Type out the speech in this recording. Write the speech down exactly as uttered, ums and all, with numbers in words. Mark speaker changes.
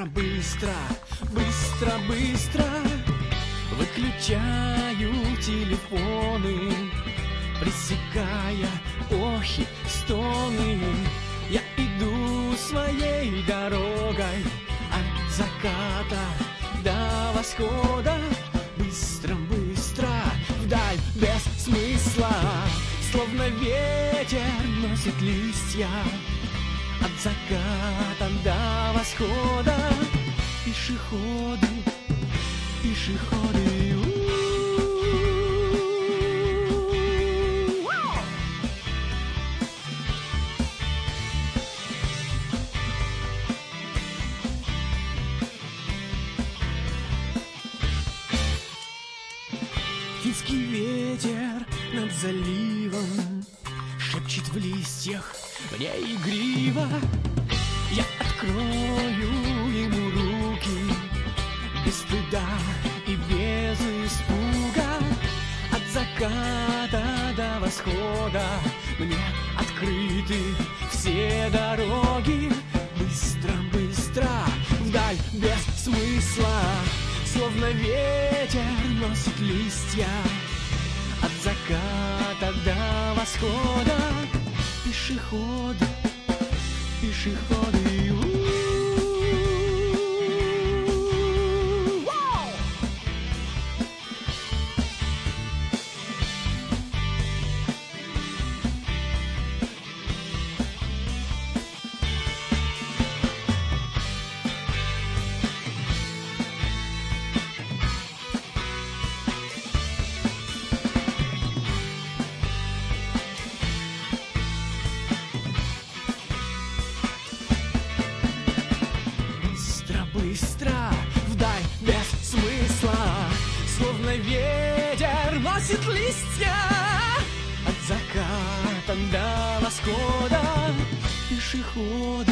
Speaker 1: Быстро, быстро, быстро, быстро выключаю телефоны, пресекая охи, стоны. Я иду своей дорогой от заката до восхода. Быстро, быстро, вдаль без смысла, словно ветер носит листья от заката до восхода. Пешеходы, пешеходы, у-у-у. Финский ветер над заливом шепчет в листьях мне игриво. Я открою ему руки без стыда и без испуга. От заката до восхода мне открыты все дороги. Быстро, быстро, вдаль без смысла, словно ветер носит листья от заката до восхода. Пешеходы, пешеходы, у-у-у. Быстро, вдаль без смысла, словно ветер носит листья от заката до восхода. Пешеход